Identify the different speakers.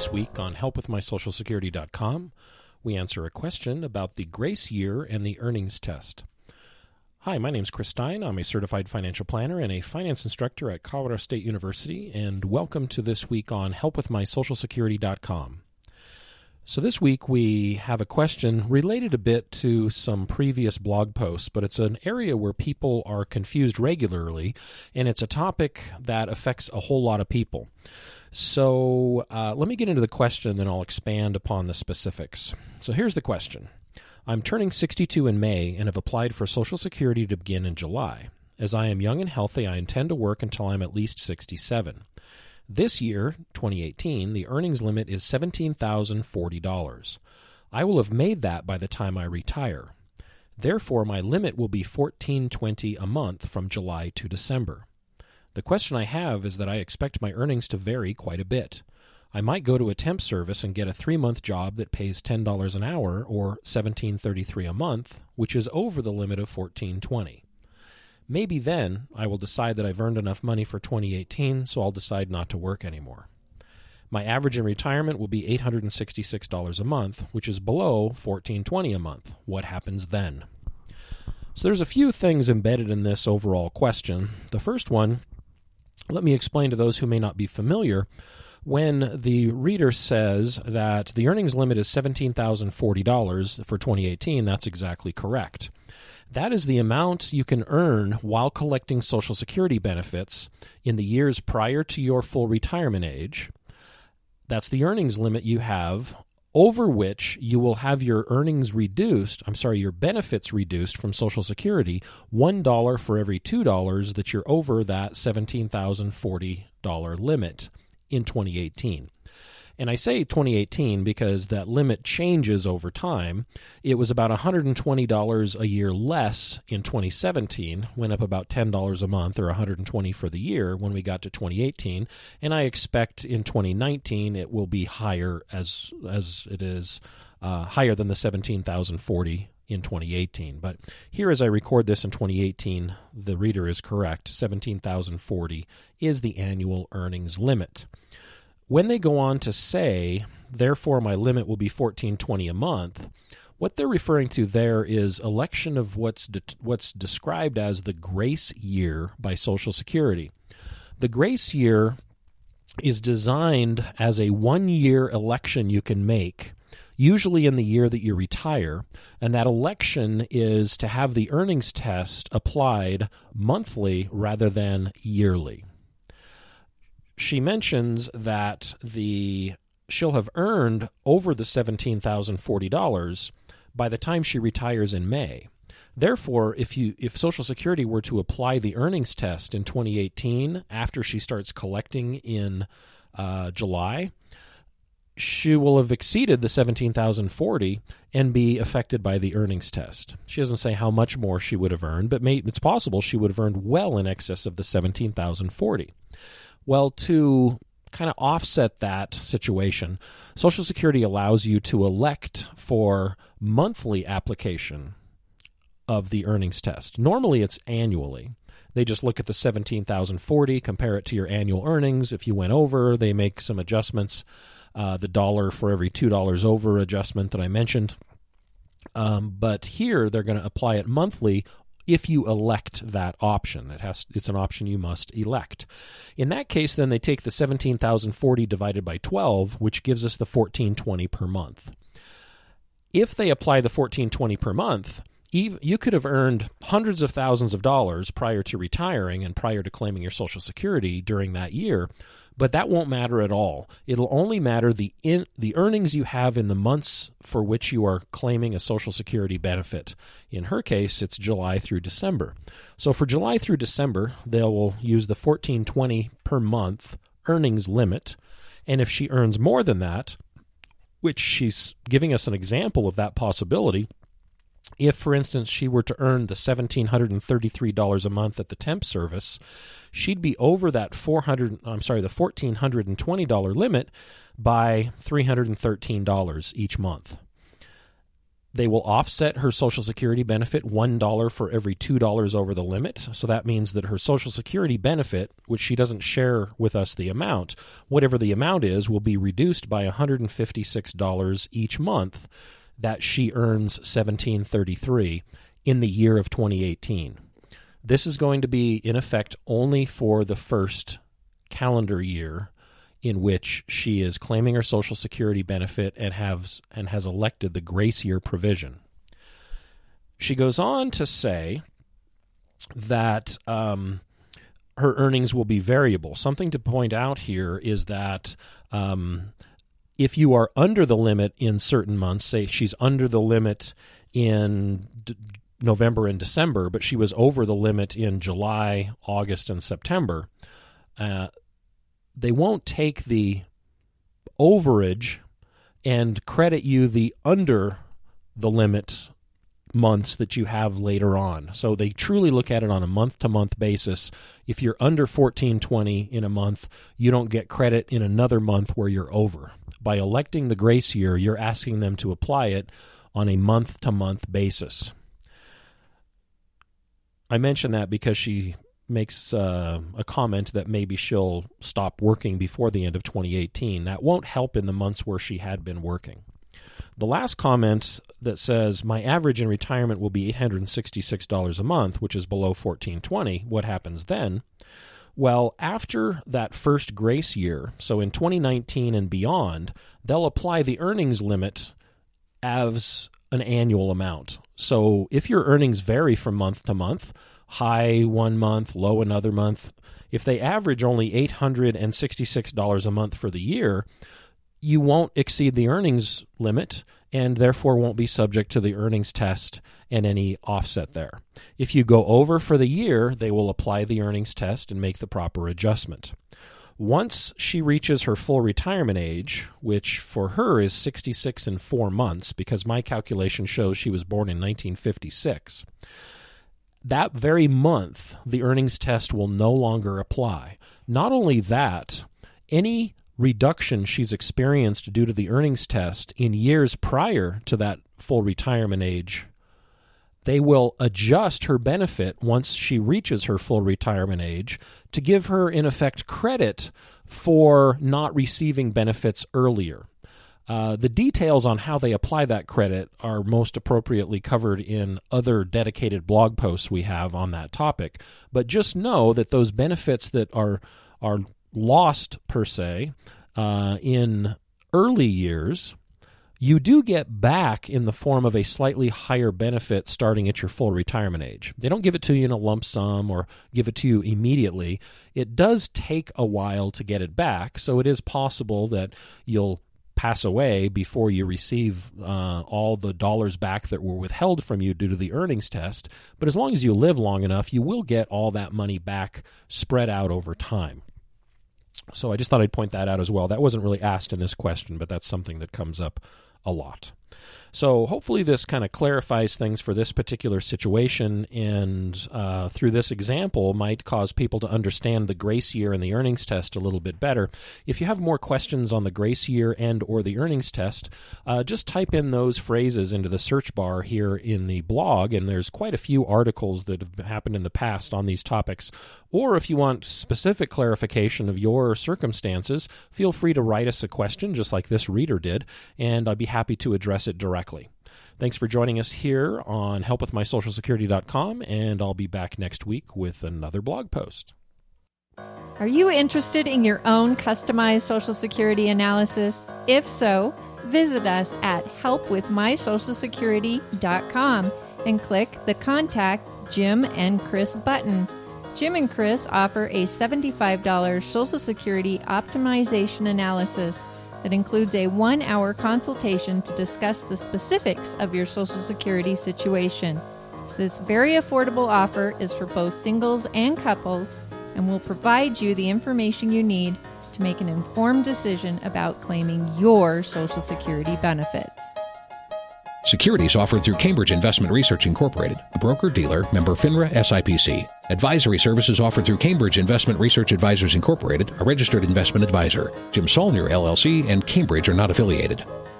Speaker 1: This week on helpwithmysocialsecurity.com, we answer a question about the grace year and the earnings test. Hi, my name is Chris Stein. I'm a certified financial planner and a finance instructor at Colorado State University, and welcome to This Week on helpwithmysocialsecurity.com. So this week we have a question related a bit to some previous blog posts, but it's an area where people are confused regularly, and it's a topic that affects a whole lot of people. So let me get into the question, then I'll expand upon the specifics. So here's the question. I'm turning 62 in May and have applied for Social Security to begin in July. As I am young and healthy, I intend to work until I'm at least 67. This year, 2018, the earnings limit is $17,040. I will have made that by the time I retire. Therefore, my limit will be $1,420 a month from July to December. The question I have is that I expect my earnings to vary quite a bit. I might go to a temp service and get a 3-month job that pays $10 an hour or $1,733 a month, which is over the limit of $1,420. Maybe then I will decide that I've earned enough money for 2018, so I'll decide not to work anymore. My average in retirement will be $866 a month, which is below $1,420 a month. What happens then? So there's a few things embedded in this overall question. The first one, let me explain to those who may not be familiar. When the reader says that the earnings limit is $17,040 for 2018, that's exactly correct. That is the amount you can earn while collecting Social Security benefits in the years prior to your full retirement age. That's the earnings limit you have, over which you will have your your benefits reduced from Social Security, $1 for every $2 that you're over that $17,040 limit in 2018. And I say 2018 because that limit changes over time. It was about $120 a year less in 2017, went up about $10 a month or $120 for the year when we got to 2018, and I expect in 2019 it will be higher as it is higher than the $17,040 in 2018. But here as I record this in 2018, the reader is correct. $17,040 is the annual earnings limit. When they go on to say, therefore my limit will be $1,420 a month, what they're referring to there is election of what's described as the grace year by Social Security. The grace year is designed as a one-year election you can make, usually in the year that you retire, and that election is to have the earnings test applied monthly rather than yearly. She mentions that she'll have earned over the $17,040 by the time she retires in May. Therefore, if Social Security were to apply the earnings test in 2018 after she starts collecting in July, she will have exceeded the $17,040 and be affected by the earnings test. She doesn't say how much more she would have earned, but it's possible she would have earned well in excess of the $17,040. Well, to kind of offset that situation, Social Security allows you to elect for monthly application of the earnings test. Normally, it's annually. They just look at the $17,040, compare it to your annual earnings. If you went over, they make some adjustments, the $1 for every $2 over adjustment that I mentioned. But here, they're going to apply it monthly if you elect that option. It's an option you must elect. In that case, then they take the $17,040 divided by 12, which gives us the $1,420 per month. If they apply the $1,420 per month, you could have earned hundreds of thousands of dollars prior to retiring and prior to claiming your Social Security during that year, but that won't matter at all. It'll only matter the earnings you have in the months for which you are claiming a Social Security benefit. In her case, it's July through December. So for July through December, they will use the $1,420 per month earnings limit, and if she earns more than that, which she's giving us an example of that possibility, if, for instance, she were to earn the $1,733 a month at the temp service, she'd be over that the $1,420 limit by $313 each month. They will offset her Social Security benefit $1 for every $2 over the limit. So that means that her Social Security benefit, which she doesn't share with us the amount, whatever the amount is, will be reduced by $156 each month that she earns $1,733 in the year of 2018. This is going to be in effect only for the first calendar year in which she is claiming her Social Security benefit and has elected the grace year provision. She goes on to say that her earnings will be variable. Something to point out here is that if you are under the limit in certain months, say she's under the limit in November and December, but she was over the limit in July, August, and September, they won't take the overage and credit you the under the limit months that you have later on. So they truly look at it on a month-to-month basis. If you're under 1420 in a month, you don't get credit in another month where you're over. By electing the grace year, you're asking them to apply it on a month-to-month basis. I mention that because she makes a comment that maybe she'll stop working before the end of 2018. That won't help in the months where she had been working. The last comment that says, my average in retirement will be $866 a month, which is below $1,420. What happens then? Well, after that first grace year, so in 2019 and beyond, they'll apply the earnings limit as an annual amount. So if your earnings vary from month to month, high one month, low another month, if they average only $866 a month for the year, you won't exceed the earnings limit and therefore won't be subject to the earnings test and any offset there. If you go over for the year, they will apply the earnings test and make the proper adjustment. Once she reaches her full retirement age, which for her is 66 and 4 months, because my calculation shows she was born in 1956, that very month, the earnings test will no longer apply. Not only that, any reduction she's experienced due to the earnings test in years prior to that full retirement age, they will adjust her benefit once she reaches her full retirement age to give her, in effect, credit for not receiving benefits earlier. The details on how they apply that credit are most appropriately covered in other dedicated blog posts we have on that topic. But just know that those benefits that are lost, per se, in early years, you do get back in the form of a slightly higher benefit starting at your full retirement age. They don't give it to you in a lump sum or give it to you immediately. It does take a while to get it back, so it is possible that you'll pass away before you receive all the dollars back that were withheld from you due to the earnings test. But as long as you live long enough, you will get all that money back spread out over time. So I just thought I'd point that out as well. That wasn't really asked in this question, but that's something that comes up a lot. So hopefully this kind of clarifies things for this particular situation, and through this example might cause people to understand the grace year and the earnings test a little bit better. If you have more questions on the grace year and or the earnings test, just type in those phrases into the search bar here in the blog, and there's quite a few articles that have happened in the past on these topics. Or if you want specific clarification of your circumstances, feel free to write us a question just like this reader did, and I'd be happy to address it directly. Thanks for joining us here on helpwithmysocialsecurity.com, and I'll be back next week with another blog post.
Speaker 2: Are you interested in your own customized Social Security analysis? If so, visit us at helpwithmysocialsecurity.com and click the Contact Jim and Chris button. Jim and Chris offer a $75 Social Security optimization analysis that includes a 1-hour consultation to discuss the specifics of your Social Security situation. This very affordable offer is for both singles and couples and will provide you the information you need to make an informed decision about claiming your Social Security benefits.
Speaker 3: Securities offered through Cambridge Investment Research Incorporated, a broker-dealer, member FINRA SIPC. Advisory services offered through Cambridge Investment Research Advisors Incorporated, a registered investment advisor. Jim Saulnier, LLC, and Cambridge are not affiliated.